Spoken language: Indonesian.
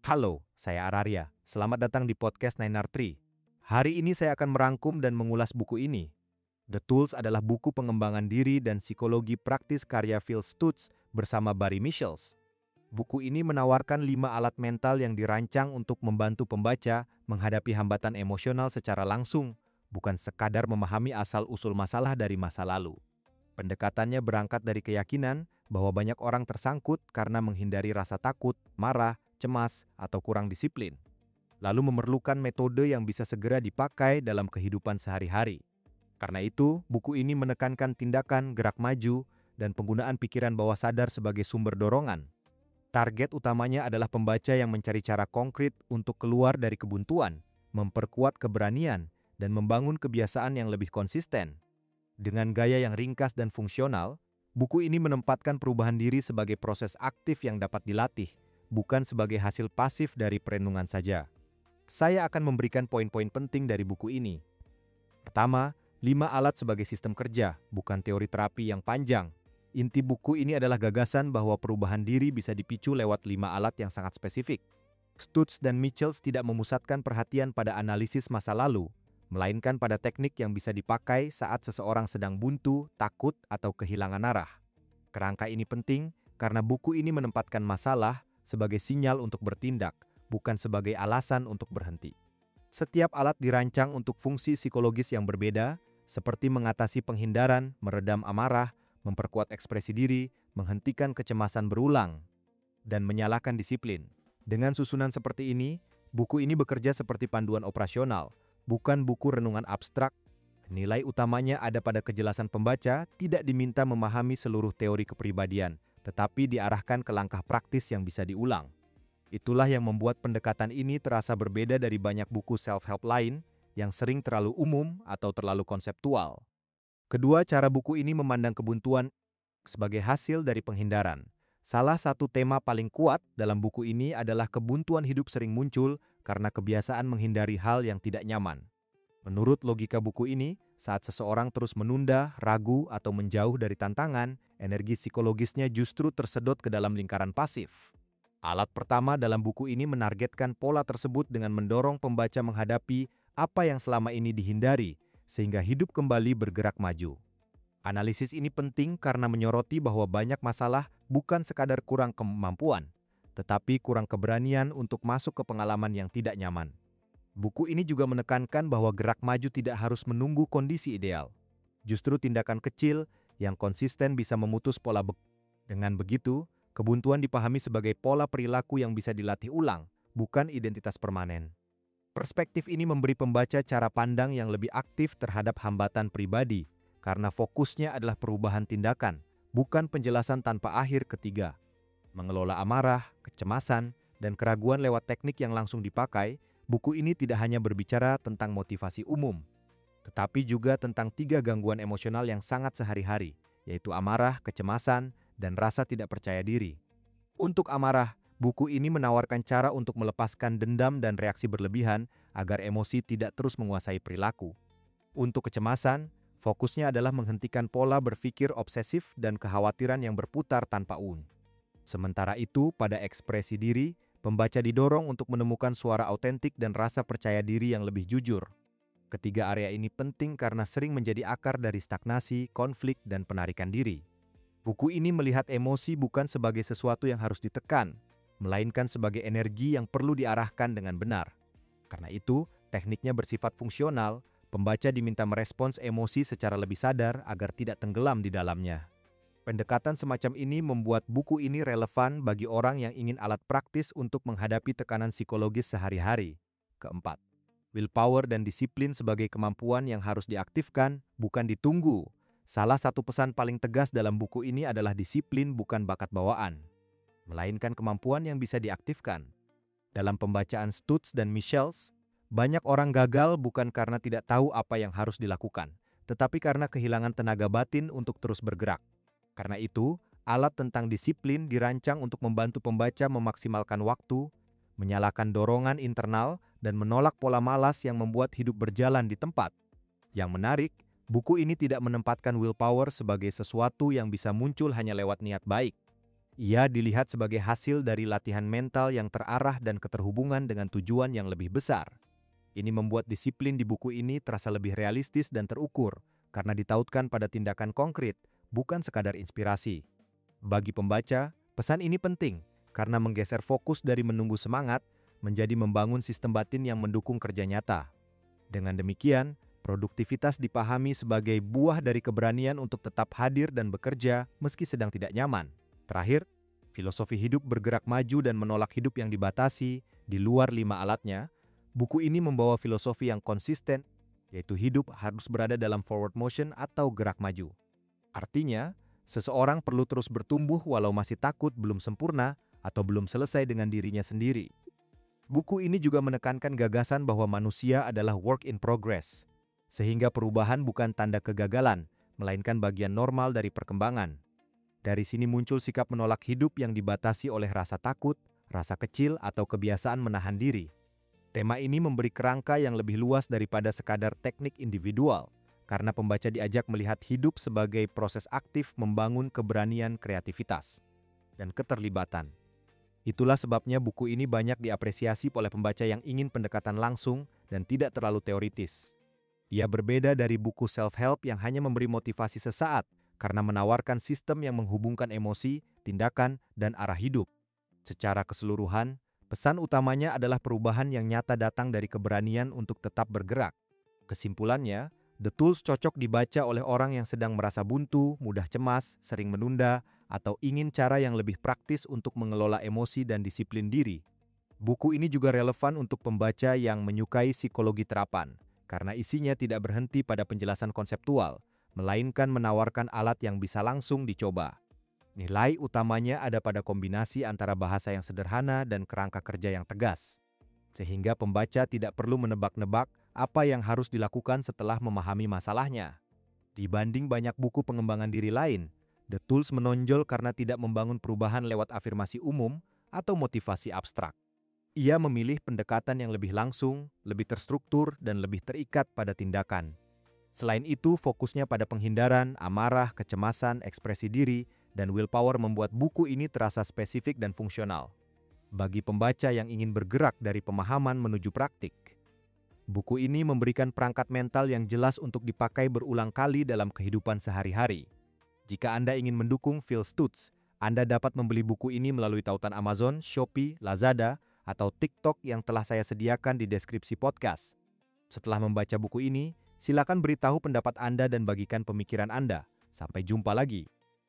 Halo, saya Araria. Selamat datang di podcast 9R3. Hari ini saya akan merangkum dan mengulas buku ini. The Tools adalah buku pengembangan diri dan psikologi praktis karya Phil Stutz bersama Barry Michels. Buku ini menawarkan 5 alat mental yang dirancang untuk membantu pembaca menghadapi hambatan emosional secara langsung, bukan sekadar memahami asal-usul masalah dari masa lalu. Pendekatannya berangkat dari keyakinan bahwa banyak orang tersangkut karena menghindari rasa takut, marah, cemas, atau kurang disiplin, lalu memerlukan metode yang bisa segera dipakai dalam kehidupan sehari-hari. Karena itu, buku ini menekankan tindakan, gerak maju, dan penggunaan pikiran bawah sadar sebagai sumber dorongan. Target utamanya adalah pembaca yang mencari cara konkret untuk keluar dari kebuntuan, memperkuat keberanian, dan membangun kebiasaan yang lebih konsisten. Dengan gaya yang ringkas dan fungsional, buku ini menempatkan perubahan diri sebagai proses aktif yang dapat dilatih, bukan sebagai hasil pasif dari perenungan saja. Saya akan memberikan poin-poin penting dari buku ini. Pertama, 5 alat sebagai sistem kerja, bukan teori terapi yang panjang. Inti buku ini adalah gagasan bahwa perubahan diri bisa dipicu lewat 5 alat yang sangat spesifik. Stutz dan Michels tidak memusatkan perhatian pada analisis masa lalu, melainkan pada teknik yang bisa dipakai saat seseorang sedang buntu, takut, atau kehilangan arah. Kerangka ini penting karena buku ini menempatkan masalah sebagai sinyal untuk bertindak, bukan sebagai alasan untuk berhenti. Setiap alat dirancang untuk fungsi psikologis yang berbeda, seperti mengatasi penghindaran, meredam amarah, memperkuat ekspresi diri, menghentikan kecemasan berulang, dan menyalakan disiplin. Dengan susunan seperti ini, buku ini bekerja seperti panduan operasional, bukan buku renungan abstrak. Nilai utamanya ada pada kejelasan pembaca, tidak diminta memahami seluruh teori kepribadian, tetapi diarahkan ke langkah praktis yang bisa diulang. Itulah yang membuat pendekatan ini terasa berbeda dari banyak buku self-help lain yang sering terlalu umum atau terlalu konseptual. Kedua, cara buku ini memandang kebuntuan sebagai hasil dari penghindaran. Salah satu tema paling kuat dalam buku ini adalah kebuntuan hidup sering muncul karena kebiasaan menghindari hal yang tidak nyaman. Menurut logika buku ini, saat seseorang terus menunda, ragu, atau menjauh dari tantangan, energi psikologisnya justru tersedot ke dalam lingkaran pasif. Alat pertama dalam buku ini menargetkan pola tersebut dengan mendorong pembaca menghadapi apa yang selama ini dihindari, sehingga hidup kembali bergerak maju. Analisis ini penting karena menyoroti bahwa banyak masalah bukan sekadar kurang kemampuan, tetapi kurang keberanian untuk masuk ke pengalaman yang tidak nyaman. Buku ini juga menekankan bahwa gerak maju tidak harus menunggu kondisi ideal. Justru tindakan kecil yang konsisten bisa memutus pola. Dengan begitu, kebuntuan dipahami sebagai pola perilaku yang bisa dilatih ulang, bukan identitas permanen. Perspektif ini memberi pembaca cara pandang yang lebih aktif terhadap hambatan pribadi, karena fokusnya adalah perubahan tindakan, bukan penjelasan tanpa akhir ketiga. Mengelola amarah, kecemasan, dan keraguan lewat teknik yang langsung dipakai, buku ini tidak hanya berbicara tentang motivasi umum, tetapi juga tentang 3 gangguan emosional yang sangat sehari-hari, yaitu amarah, kecemasan, dan rasa tidak percaya diri. Untuk amarah, buku ini menawarkan cara untuk melepaskan dendam dan reaksi berlebihan agar emosi tidak terus menguasai perilaku. Untuk kecemasan, fokusnya adalah menghentikan pola berpikir obsesif dan kekhawatiran yang berputar tanpa Sementara itu, pada ekspresi diri, pembaca didorong untuk menemukan suara autentik dan rasa percaya diri yang lebih jujur. Ketiga area ini penting karena sering menjadi akar dari stagnasi, konflik, dan penarikan diri. Buku ini melihat emosi bukan sebagai sesuatu yang harus ditekan, melainkan sebagai energi yang perlu diarahkan dengan benar. Karena itu, tekniknya bersifat fungsional. Pembaca diminta merespons emosi secara lebih sadar agar tidak tenggelam di dalamnya. Pendekatan semacam ini membuat buku ini relevan bagi orang yang ingin alat praktis untuk menghadapi tekanan psikologis sehari-hari. Keempat, willpower dan disiplin sebagai kemampuan yang harus diaktifkan, bukan ditunggu. Salah satu pesan paling tegas dalam buku ini adalah disiplin bukan bakat bawaan, melainkan kemampuan yang bisa diaktifkan. Dalam pembacaan Stutz dan Michels, banyak orang gagal bukan karena tidak tahu apa yang harus dilakukan, tetapi karena kehilangan tenaga batin untuk terus bergerak. Karena itu, alat tentang disiplin dirancang untuk membantu pembaca memaksimalkan waktu, menyalakan dorongan internal, dan menolak pola malas yang membuat hidup berjalan di tempat. Yang menarik, buku ini tidak menempatkan willpower sebagai sesuatu yang bisa muncul hanya lewat niat baik. Ia dilihat sebagai hasil dari latihan mental yang terarah dan keterhubungan dengan tujuan yang lebih besar. Ini membuat disiplin di buku ini terasa lebih realistis dan terukur, karena ditautkan pada tindakan konkret, bukan sekadar inspirasi. Bagi pembaca, pesan ini penting, karena menggeser fokus dari menunggu semangat, menjadi membangun sistem batin yang mendukung kerja nyata. Dengan demikian, produktivitas dipahami sebagai buah dari keberanian untuk tetap hadir dan bekerja meski sedang tidak nyaman. Terakhir, filosofi hidup bergerak maju dan menolak hidup yang dibatasi di luar 5 alatnya. Buku ini membawa filosofi yang konsisten, yaitu hidup harus berada dalam forward motion atau gerak maju. Artinya, seseorang perlu terus bertumbuh walau masih takut belum sempurna atau belum selesai dengan dirinya sendiri. Buku ini juga menekankan gagasan bahwa manusia adalah work in progress, sehingga perubahan bukan tanda kegagalan, melainkan bagian normal dari perkembangan. Dari sini muncul sikap menolak hidup yang dibatasi oleh rasa takut, rasa kecil, atau kebiasaan menahan diri. Tema ini memberi kerangka yang lebih luas daripada sekadar teknik individual, karena pembaca diajak melihat hidup sebagai proses aktif membangun keberanian kreativitas dan keterlibatan. Itulah sebabnya buku ini banyak diapresiasi oleh pembaca yang ingin pendekatan langsung dan tidak terlalu teoritis. Ia berbeda dari buku self-help yang hanya memberi motivasi sesaat, karena menawarkan sistem yang menghubungkan emosi, tindakan, dan arah hidup. Secara keseluruhan, pesan utamanya adalah perubahan yang nyata datang dari keberanian untuk tetap bergerak. Kesimpulannya, The Tools cocok dibaca oleh orang yang sedang merasa buntu, mudah cemas, sering menunda, atau ingin cara yang lebih praktis untuk mengelola emosi dan disiplin diri. Buku ini juga relevan untuk pembaca yang menyukai psikologi terapan, karena isinya tidak berhenti pada penjelasan konseptual, melainkan menawarkan alat yang bisa langsung dicoba. Nilai utamanya ada pada kombinasi antara bahasa yang sederhana dan kerangka kerja yang tegas, sehingga pembaca tidak perlu menebak-nebak apa yang harus dilakukan setelah memahami masalahnya. Dibanding banyak buku pengembangan diri lain, The Tools menonjol karena tidak membangun perubahan lewat afirmasi umum atau motivasi abstrak. Ia memilih pendekatan yang lebih langsung, lebih terstruktur, dan lebih terikat pada tindakan. Selain itu, fokusnya pada penghindaran, amarah, kecemasan, ekspresi diri, dan willpower membuat buku ini terasa spesifik dan fungsional. Bagi pembaca yang ingin bergerak dari pemahaman menuju praktik, buku ini memberikan perangkat mental yang jelas untuk dipakai berulang kali dalam kehidupan sehari-hari. Jika Anda ingin mendukung Phil Stutz, Anda dapat membeli buku ini melalui tautan Amazon, Shopee, Lazada, atau TikTok yang telah saya sediakan di deskripsi podcast. Setelah membaca buku ini, silakan beritahu pendapat Anda dan bagikan pemikiran Anda. Sampai jumpa lagi.